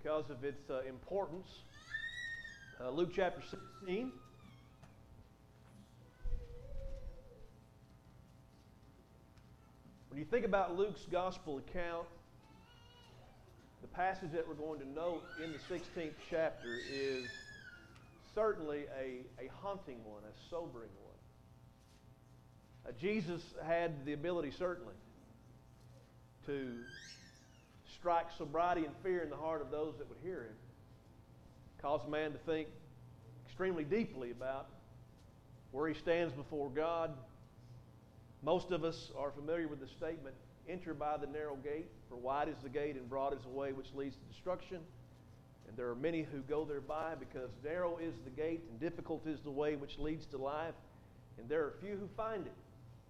because of its importance. Luke chapter 16. When you think about Luke's gospel account, the passage that we're going to note in the 16th chapter is certainly a haunting one, a sobering one. Jesus had the ability, certainly, to strike sobriety and fear in the heart of those that would hear him, cause a man to think extremely deeply about where he stands before God. Most of us are familiar with the statement, "Enter by the narrow gate, for wide is the gate and broad is the way which leads to destruction. And there are many who go thereby, because narrow is the gate and difficult is the way which leads to life, and there are few who find it."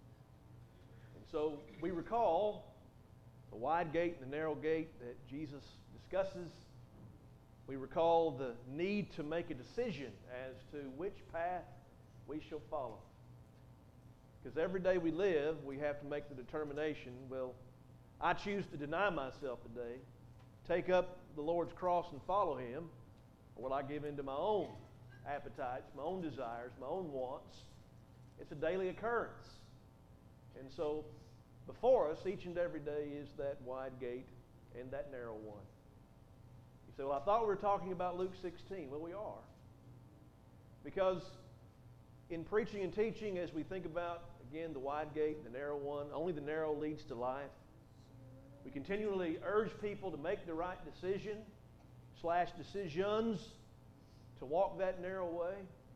And so we recall the wide gate and the narrow gate that Jesus discusses. We recall the need to make a decision as to which path we shall follow. Because every day we live, we have to make the determination, will I choose to deny myself today, take up the Lord's cross and follow Him, or will I give in to my own appetites, my own desires, my own wants? It's a daily occurrence. And so before us, each and every day, is that wide gate and that narrow one. You say, well, I thought we were talking about Luke 16. Well, we are. Because in preaching and teaching, as we think about, again, the wide gate, the narrow one, only the narrow leads to life. We continually urge people to make the right decision / decisions to walk that narrow way.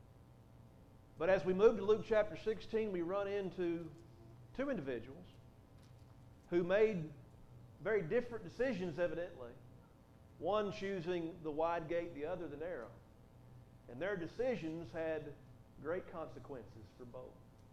But as we move to Luke chapter 16, we run into two individuals who made very different decisions, evidently. One choosing the wide gate, the other the narrow. And their decisions had great consequences for both.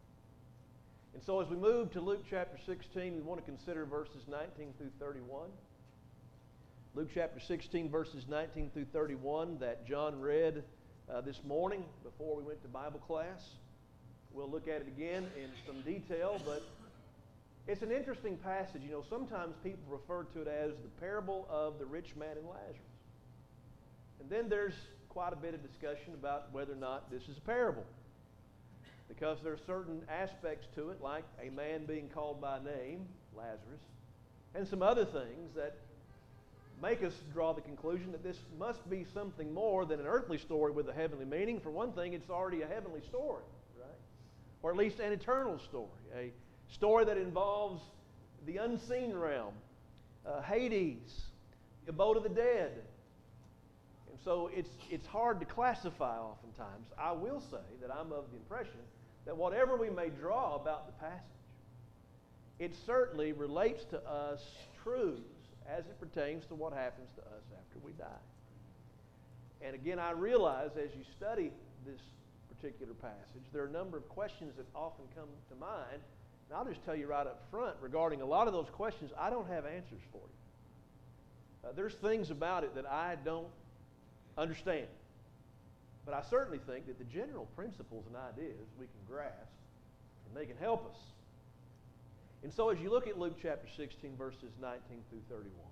And so as we move to Luke chapter 16, we want to consider verses 19 through 31. Luke chapter 16, verses 19 through 31 that John read this morning before we went to Bible class. We'll look at it again in some detail, but it's an interesting passage. You know, sometimes people refer to it as the parable of the rich man and Lazarus. And then there's quite a bit of discussion about whether or not this is a parable, because there are certain aspects to it, like a man being called by name, Lazarus, and some other things that make us draw the conclusion that this must be something more than an earthly story with a heavenly meaning. For one thing, it's already a heavenly story, right? Or at least an eternal story, a story that involves the unseen realm, Hades, the abode of the dead. And so it's hard to classify oftentimes. I will say that I'm of the impression that whatever we may draw about the passage, it certainly relates to us truths as it pertains to what happens to us after we die. And again, I realize as you study this particular passage, there are a number of questions that often come to mind. And I'll just tell you right up front, regarding a lot of those questions, I don't have answers for you. There's things about it that I don't understand. But I certainly think that the general principles and ideas we can grasp, and they can help us. And so as you look at Luke chapter 16, verses 19 through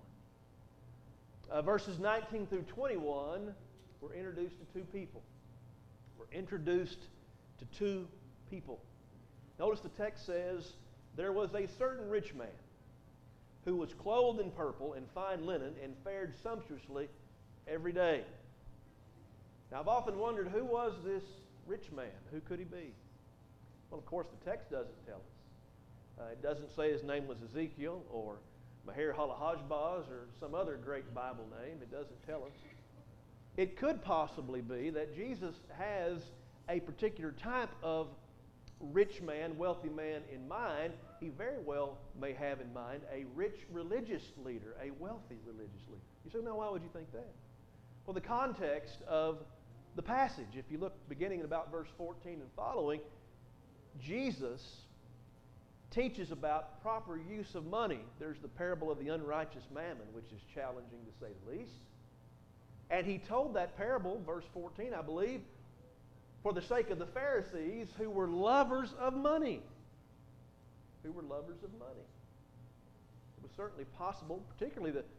31, verses 19 through 21, we're introduced to two people. We're introduced to two people. Notice the text says, there was a certain rich man who was clothed in purple and fine linen and fared sumptuously every day. Now, I've often wondered, who was this rich man? Who could he be? Well, of course, the text doesn't tell us. It doesn't say his name was Ezekiel or Maher Halahajbaz or some other great Bible name. It doesn't tell us. It could possibly be that Jesus has a particular type of rich man, wealthy man in mind. He very well may have in mind a rich religious leader, a wealthy religious leader. You say, no, why would you think that? Well, the context of the passage, if you look beginning at about verse 14 and following, Jesus teaches about proper use of money. There's the parable of the unrighteous mammon, which is challenging to say the least. And he told that parable, verse 14, I believe, for the sake of the Pharisees who were lovers of money. Who were lovers of money. It was certainly possible, particularly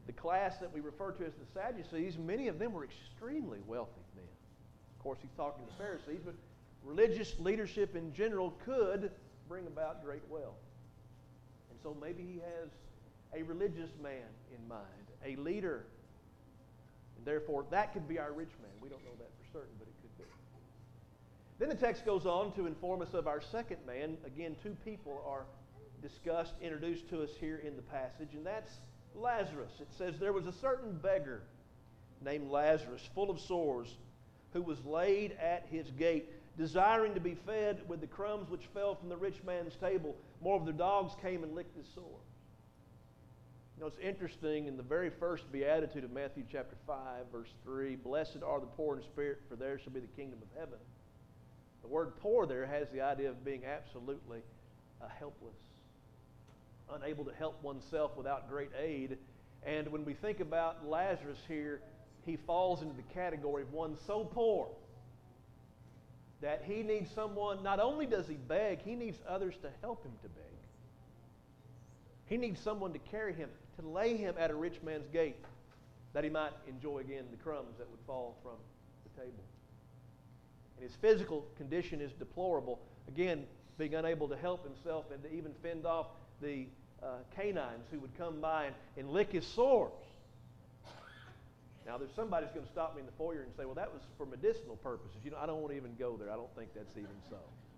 the class that we refer to as the Sadducees, many of them were extremely wealthy men. Of course, he's talking to the Pharisees, but religious leadership in general could bring about great wealth. And so maybe he has a religious man in mind, a leader. And therefore, that could be our rich man. We don't know that for certain, but it could be. Then the text goes on to inform us of our second man. Again, two people are discussed, introduced to us here in the passage, and that's Lazarus. It says, there was a certain beggar named Lazarus, full of sores, who was laid at his gate, desiring to be fed with the crumbs which fell from the rich man's table. Moreover, the dogs came and licked his sores. You know, it's interesting, in the very first beatitude of Matthew chapter 5, verse 3, blessed are the poor in spirit, for theirs shall be the kingdom of heaven. The word poor there has the idea of being absolutely helpless, unable to help oneself without great aid. And when we think about Lazarus here, he falls into the category of one so poor that he needs someone. Not only does he beg, he needs others to help him to beg. He needs someone to carry him, to lay him at a rich man's gate, that he might enjoy again the crumbs that would fall from the table. And his physical condition is deplorable. Again, being unable to help himself and to even fend off the canines who would come by and lick his sores. Now, there's somebody who's going to stop me in the foyer and say, well, that was for medicinal purposes. You know, I don't want to even go there. I don't think that's even so.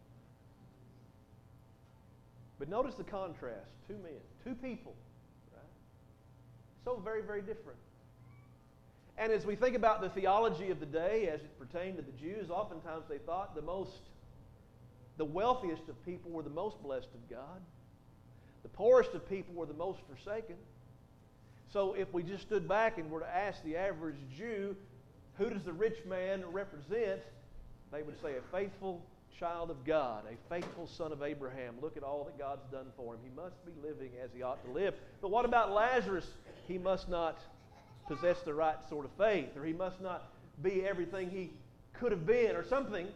But notice the contrast. Two men, two people, right? So very, very different. And as we think about the theology of the day as it pertained to the Jews, oftentimes they thought the wealthiest of people were the most blessed of God. The poorest of people were the most forsaken. So if we just stood back and were to ask the average Jew, who does the rich man represent? They would say a faithful child of God, a faithful son of Abraham. Look at all that God's done for him. He must be living as he ought to live. But what about Lazarus? He must not possess the right sort of faith, or he must not be everything he could have been, or something.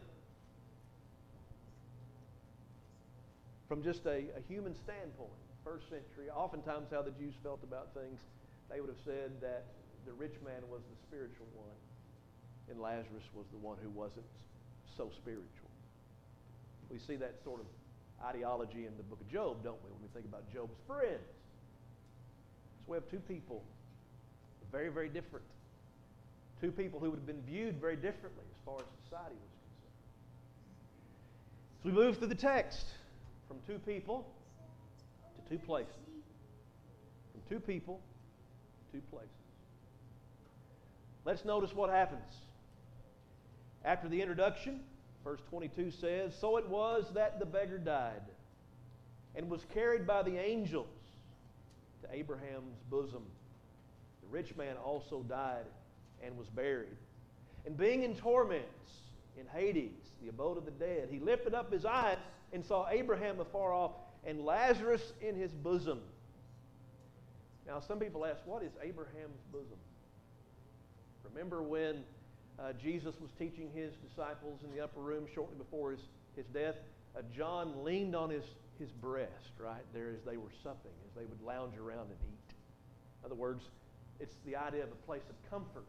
From just a human standpoint, first century, oftentimes how the Jews felt about things, they would have said that the rich man was the spiritual one, and Lazarus was the one who wasn't so spiritual. We see that sort of ideology in the book of Job, don't we, when we think about Job's friends. So we have two people, very, very different. Two people who would have been viewed very differently as far as society was concerned. So we move through the text from two people to two places. From two people to two places. Let's notice what happens. After the introduction, verse 22 says, so it was that the beggar died and was carried by the angels to Abraham's bosom. The rich man also died and was buried. And being in torments in Hades, the abode of the dead, he lifted up his eyes and saw Abraham afar off and Lazarus in his bosom. Now, some people ask, what is Abraham's bosom? Remember when Jesus was teaching his disciples in the upper room shortly before his death? John leaned on his breast, right there as they were supping, as they would lounge around and eat. In other words, it's the idea of a place of comfort.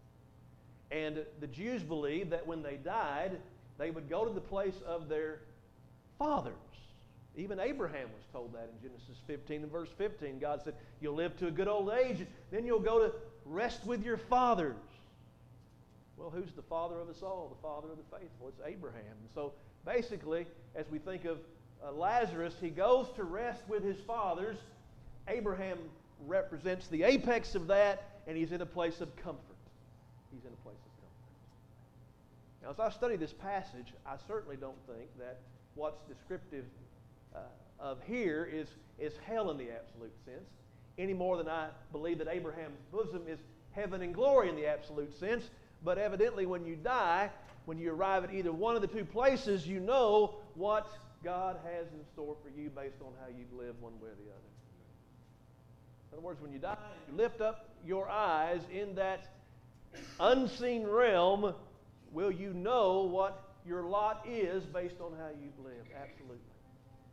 And the Jews believed that when they died, they would go to the place of their fathers. Even Abraham was told that in Genesis 15 and verse 15. God said, you'll live to a good old age, and then you'll go to rest with your fathers. Well, who's the father of us all? The father of the faithful. It's Abraham. And so basically, as we think of Lazarus, he goes to rest with his fathers. Abraham represents the apex of that, and he's in a place of comfort. He's in a place of comfort. Now, as I study this passage, I certainly don't think that what's descriptive of here is hell in the absolute sense, any more than I believe that Abraham's bosom is heaven and glory in the absolute sense. But evidently when you die, when you arrive at either one of the two places, you know what God has in store for you based on how you've lived one way or the other. In other words, when you die, you lift up your eyes in that unseen realm, will you know what your lot is based on how you've lived? Absolutely.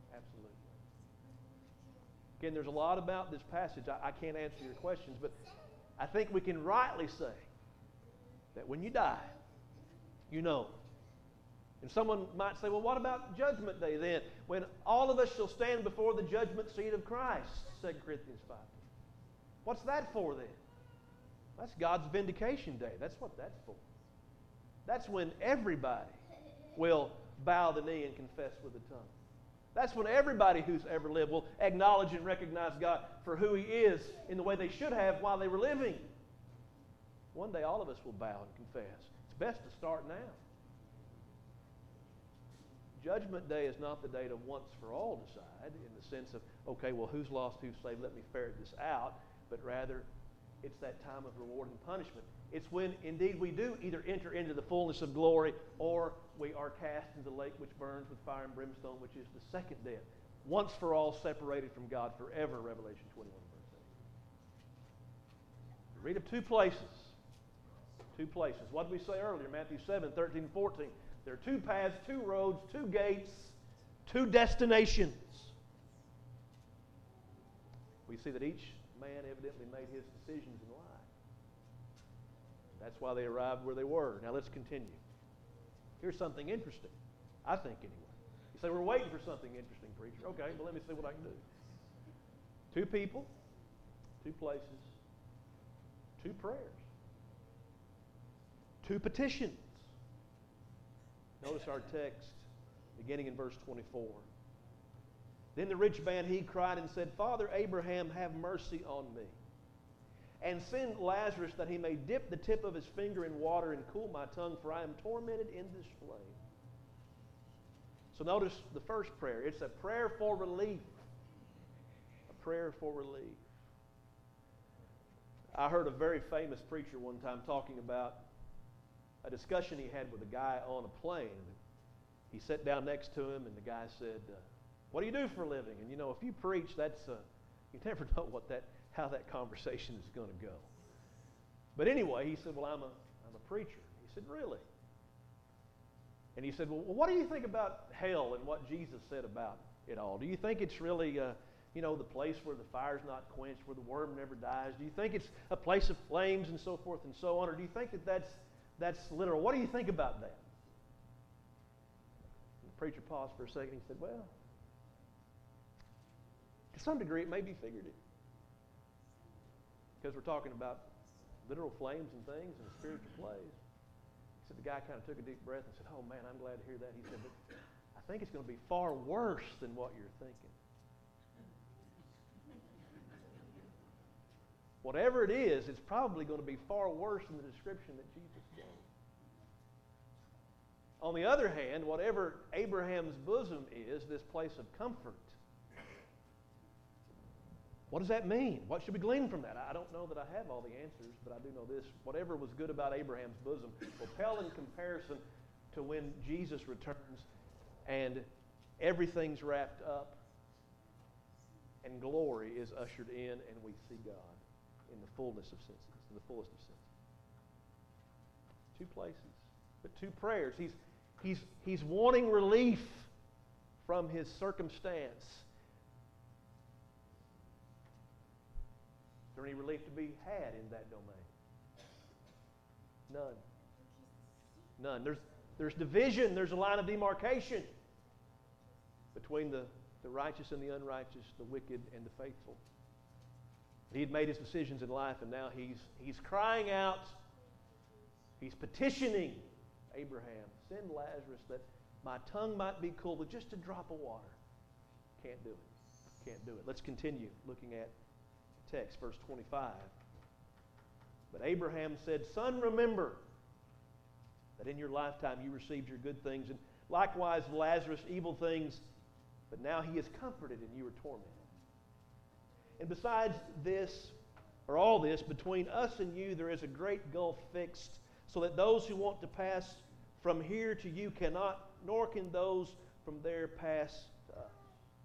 Absolutely. Again, there's a lot about this passage. I can't answer your questions, but I think we can rightly say that when you die, you know. And someone might say, well, what about Judgment Day then? When all of us shall stand before the judgment seat of Christ, 2 Corinthians 5. What's that for then? That's God's vindication day. That's what that's for. That's when everybody will bow the knee and confess with the tongue. That's when everybody who's ever lived will acknowledge and recognize God for who He is in the way they should have while they were living. One day all of us will bow and confess. It's best to start now. Judgment Day is not the day to once for all decide in the sense of, okay, well, who's lost, who's saved, let me ferret this out. But rather, it's that time of reward and punishment. It's when, indeed, we do either enter into the fullness of glory or we are cast into the lake which burns with fire and brimstone, which is the second death. Once for all separated from God forever, Revelation 21, verse 8. Read of two places. Two places. What did we say earlier? Matthew 7, 13, and 14. There are two paths, two roads, two gates, two destinations. We see that each man evidently made his decisions in life. That's why they arrived where they were. Now let's continue. Here's something interesting, I think anyway. You say, we're waiting for something interesting, preacher. Okay, well let me see what I can do. Two people, two places, two prayers, two petitions. Notice our text beginning in verse 24. Then the rich man, he cried and said, Father Abraham, have mercy on me, and send Lazarus that he may dip the tip of his finger in water and cool my tongue, for I am tormented in this flame. So notice the first prayer. It's a prayer for relief. A prayer for relief. I heard a very famous preacher one time talking about a discussion he had with a guy on a plane. He sat down next to him, and the guy said, what do you do for a living? And you know, if you preach, you never know how that conversation is going to go. But anyway, he said, well, I'm a preacher. He said, really? And he said, well, what do you think about hell and what Jesus said about it all? Do you think it's really, the place where the fire's not quenched, where the worm never dies? Do you think it's a place of flames and so forth and so on? Or do you think that's literal? What do you think about that? And the preacher paused for a second. He said, well, to some degree it may be figurative. Because we're talking about literal flames and things in a spiritual place. He said the guy kind of took a deep breath and said, oh man, I'm glad to hear that. He said, but I think it's going to be far worse than what you're thinking. Whatever it is, it's probably going to be far worse than the description that Jesus gave. On the other hand, whatever Abraham's bosom is, this place of comfort, what does that mean? What should we glean from that? I don't know that I have all the answers, but I do know this. Whatever was good about Abraham's bosom will pale in comparison to when Jesus returns and everything's wrapped up and glory is ushered in and we see God in the fullness of senses, in the fullest of senses. Two places, but two prayers. He's wanting relief from his circumstance. Is there any relief to be had in that domain? None. There's division. There's a line of demarcation between the righteous and the unrighteous, the wicked and the faithful. He had made his decisions in life, and now he's crying out. He's petitioning Abraham, send Lazarus that my tongue might be cool with just a drop of water. Can't do it. Let's continue looking at text, verse 25. But Abraham said, Son, remember that in your lifetime you received your good things, and likewise Lazarus evil things, but now he is comforted and you are tormented. And besides this, or all this, between us and you there is a great gulf fixed, so that those who want to pass from here to you cannot, nor can those from there pass to us.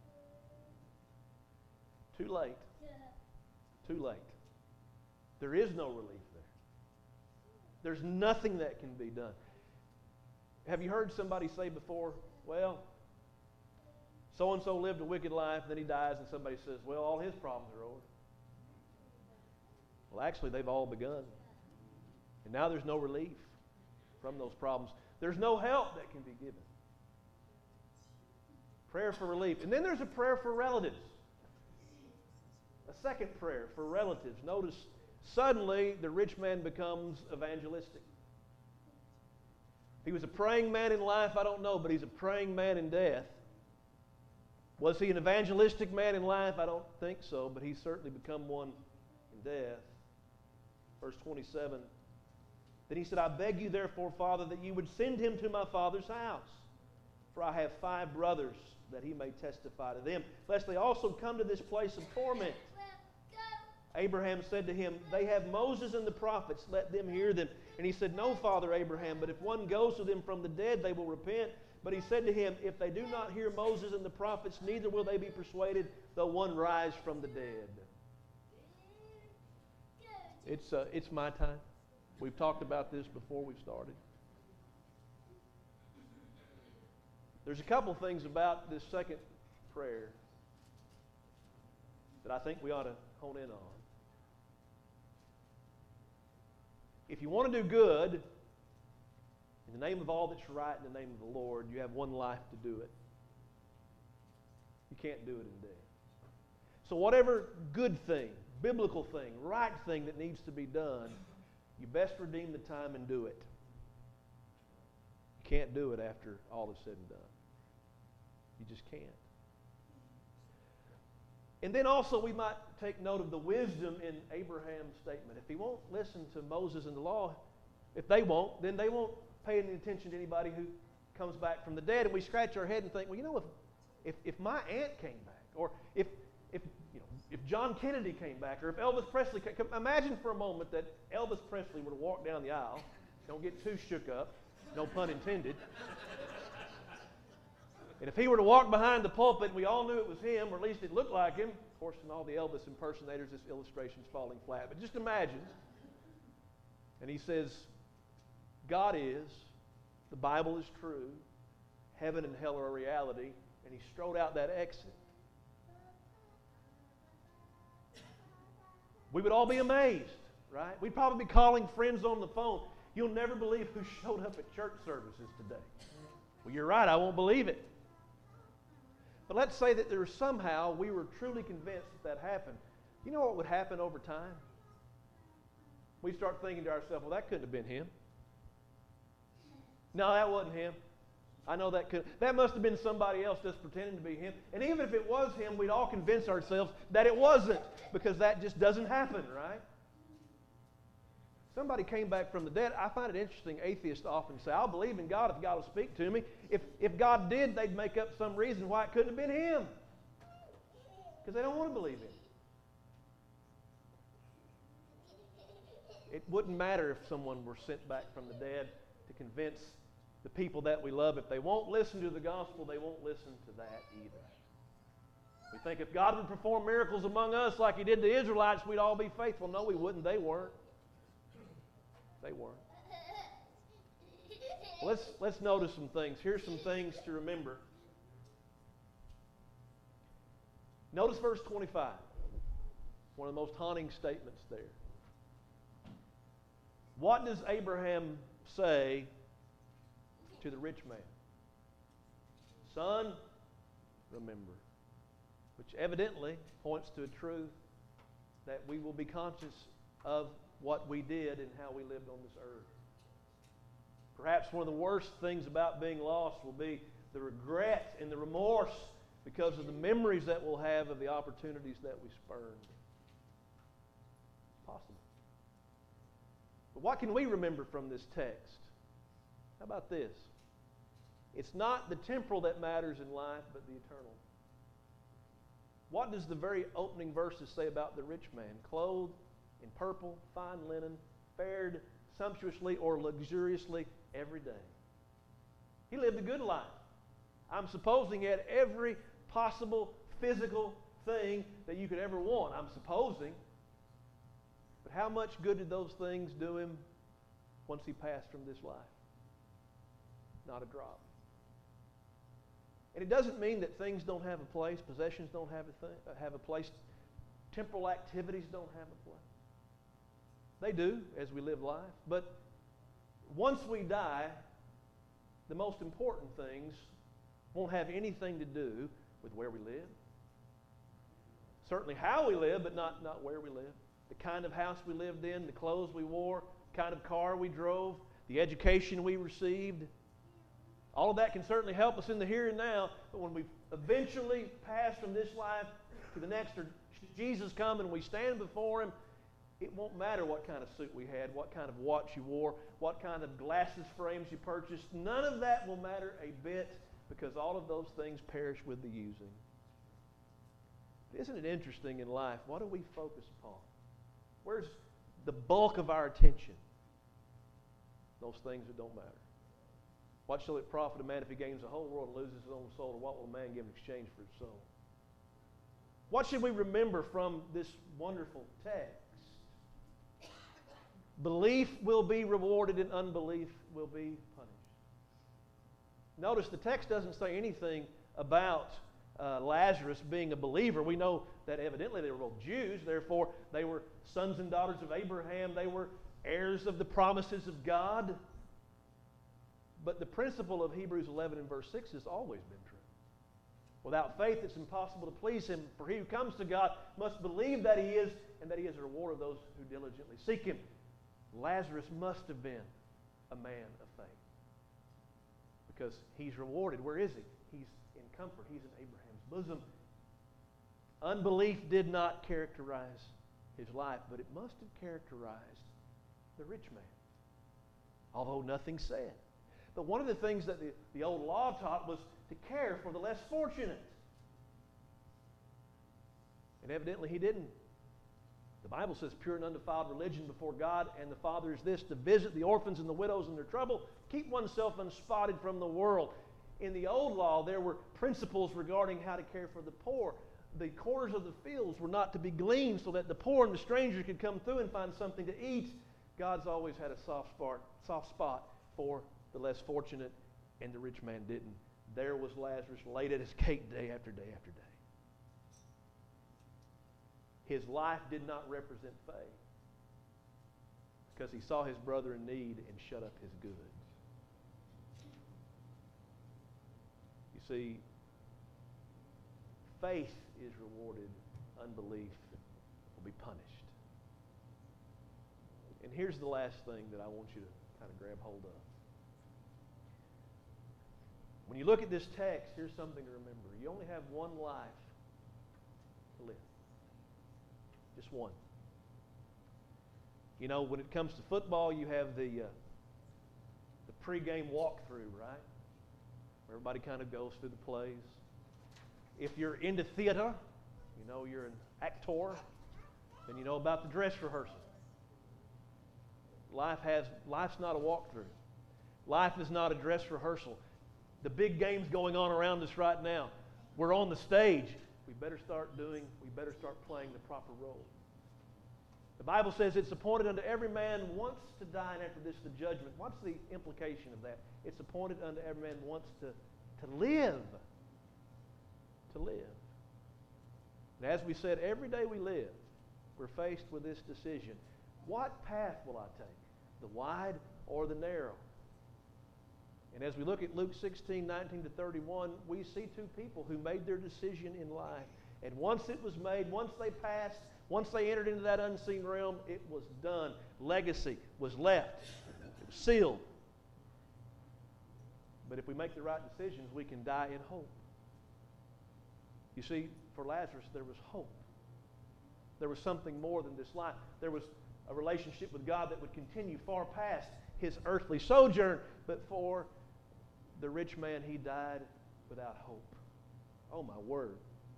Too late. Too late. There is no relief there. There's nothing that can be done. Have you heard somebody say before, well, so-and-so lived a wicked life, then he dies, and somebody says, well, all his problems are over. Well, Well, actually, they've all begun. And now there's no relief from those problems. There's no help that can be given. Prayer for relief. And then there's a prayer for relatives. A second prayer for relatives. Notice, suddenly the rich man becomes evangelistic. He was a praying man in life, I don't know, but he's a praying man in death. Was he an evangelistic man in life? I don't think so, but he's certainly become one in death. Verse 27. Then he said, I beg you therefore, Father, that you would send him to my father's house. For I have 5 brothers, that he may testify to them, lest they also come to this place of torment. Abraham said to him, they have Moses and the prophets, let them hear them. And he said, no, Father Abraham, but if one goes to them from the dead, they will repent. But he said to him, if they do not hear Moses and the prophets, neither will they be persuaded, though one rise from the dead. It's my time. We've talked about this before we started. There's a couple things about this second prayer that I think we ought to hone in on. If you want to do good, in the name of all that's right, in the name of the Lord, you have one life to do it. You can't do it in death. So whatever good thing, biblical thing, right thing that needs to be done, you best redeem the time and do it. You can't do it after all is said and done. You just can't. And then also we might take note of the wisdom in Abraham's statement. If he won't listen to Moses and the law, if they won't, then they won't pay any attention to anybody who comes back from the dead. And we scratch our head and think, well, you know, if my aunt came back, or if John Kennedy came back, or if Elvis Presley came, imagine for a moment that Elvis Presley were to walk down the aisle. Don't get too shook up, no pun intended. And if he were to walk behind the pulpit and we all knew it was him, or at least it looked like him, of course, in all the Elvis impersonators, this illustration's falling flat. But just imagine. And he says, God is, the Bible is true, heaven and hell are a reality, and he strode out that exit. We would all be amazed, right? We'd probably be calling friends on the phone. You'll never believe who showed up at church services today. Well, you're right, I won't believe it. But let's say that there was somehow we were truly convinced that happened. You know what would happen over time? We'd start thinking to ourselves, well, that couldn't have been him. No, that wasn't him. I know that must have been somebody else just pretending to be him. And even if it was him, we'd all convince ourselves that it wasn't, because that just doesn't happen, right? Somebody came back from the dead. I find it interesting, atheists often say, I'll believe in God if God will speak to me. If God did, they'd make up some reason why it couldn't have been him. Because they don't want to believe him. It wouldn't matter if someone were sent back from the dead to convince the people that we love. If they won't listen to the gospel, they won't listen to that either. We think if God would perform miracles among us like he did the Israelites, we'd all be faithful. No, we wouldn't. They weren't. They weren't. Let's notice some things. Here's some things to remember. Notice verse 25. One of the most haunting statements there. What does Abraham say to the rich man? Son, remember. Which evidently points to a truth that we will be conscious of what we did and how we lived on this earth. Perhaps one of the worst things about being lost will be the regret and the remorse because of the memories that we'll have of the opportunities that we spurned. It's possible. But what can we remember from this text? How about this? It's not the temporal that matters in life, but the eternal. What does the very opening verses say about the rich man? Clothed in purple, fine linen, fared sumptuously or luxuriously every day. He lived a good life. I'm supposing he had every possible physical thing that you could ever want. I'm supposing. But how much good did those things do him once he passed from this life? Not a drop. And it doesn't mean that things don't have a place, possessions don't have a place, temporal activities don't have a place. They do as we live life. But once we die, the most important things won't have anything to do with where we live. Certainly how we live, but not where we live. The kind of house we lived in, the clothes we wore, the kind of car we drove, the education we received. All of that can certainly help us in the here and now, but when we eventually pass from this life to the next, or Jesus come and we stand before Him, it won't matter what kind of suit we had, what kind of watch you wore, what kind of glasses frames you purchased. None of that will matter a bit, because all of those things perish with the using. Isn't it interesting in life? What do we focus upon? Where's the bulk of our attention? Those things that don't matter. What shall it profit a man if he gains the whole world and loses his own soul? Or what will a man give in exchange for his soul? What should we remember from this wonderful text? Belief will be rewarded and unbelief will be punished. Notice the text doesn't say anything about Lazarus being a believer. We know that evidently they were both Jews, therefore they were sons and daughters of Abraham. They were heirs of the promises of God. But the principle of Hebrews 11 and verse 6 has always been true. Without faith it's impossible to please Him, for he who comes to God must believe that He is, and that He is a rewarder of those who diligently seek Him. Lazarus must have been a man of faith, because he's rewarded. Where is he? He's in comfort. He's in Abraham's bosom. Unbelief did not characterize his life, but it must have characterized the rich man, although nothing said. But one of the things that the old law taught was to care for the less fortunate. And evidently he didn't. The Bible says pure and undefiled religion before God and the Father is this, to visit the orphans and the widows in their trouble, keep oneself unspotted from the world. In the old law, there were principles regarding how to care for the poor. The corners of the fields were not to be gleaned so that the poor and the stranger could come through and find something to eat. God's always had a soft spot for the less fortunate, and the rich man didn't. There was Lazarus laid at his gate day after day after day. His life did not represent faith, because he saw his brother in need and shut up his goods. You see, faith is rewarded, unbelief will be punished. And here's the last thing that I want you to kind of grab hold of. When you look at this text, here's something to remember. You only have one life to live. Just one. You know, when it comes to football, you have the pregame walkthrough, right? Where everybody kind of goes through the plays. If you're into theater, you know you're an actor, then you know about the dress rehearsal. Life's not a walkthrough. Life is not a dress rehearsal. The big game's going on around us right now. We're on the stage. We better start playing the proper role. The Bible says it's appointed unto every man once to die, and after this the judgment. What's the implication of that? It's appointed unto every man once to live. To live. And as we said, every day we live, we're faced with this decision. What path will I take? The wide or the narrow? And as we look at Luke 16, 19 to 31, we see two people who made their decision in life. And once it was made, once they passed, once they entered into that unseen realm, it was done. Legacy was left. It was sealed. But if we make the right decisions, we can die in hope. You see, for Lazarus, there was hope. There was something more than this life. There was a relationship with God that would continue far past his earthly sojourn. But for the rich man, he died without hope. Oh, my word.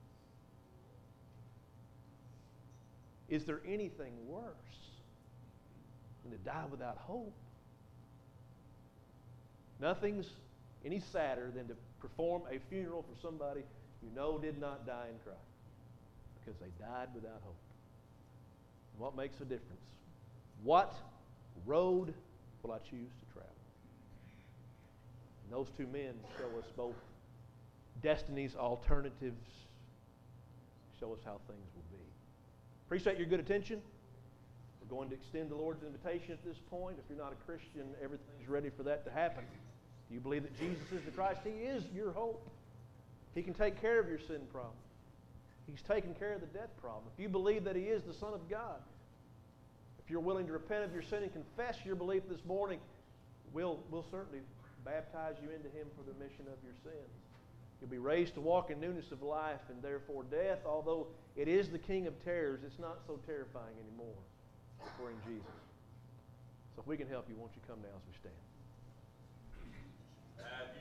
Is there anything worse than to die without hope? Nothing's any sadder than to perform a funeral for somebody you know did not die in Christ, because they died without hope. And what makes a difference? What road will I choose to travel? And those two men show us both destiny's alternatives, show us how things will be. Appreciate your good attention. We're We're going to extend the Lord's invitation at this point. If you're not a Christian, everything's ready for that to happen. Do you believe that Jesus is the Christ? He is your hope. He can take care of your sin problem. He's taken care of the death problem. If you believe that He is the Son of God, if you're willing to repent of your sin and confess your belief this morning, we'll certainly baptize you into Him for the remission of your sins. You'll be raised to walk in newness of life, and therefore death, although it is the king of terrors, it's not so terrifying anymore if we're in Jesus. So if we can help you, won't you come now as we stand?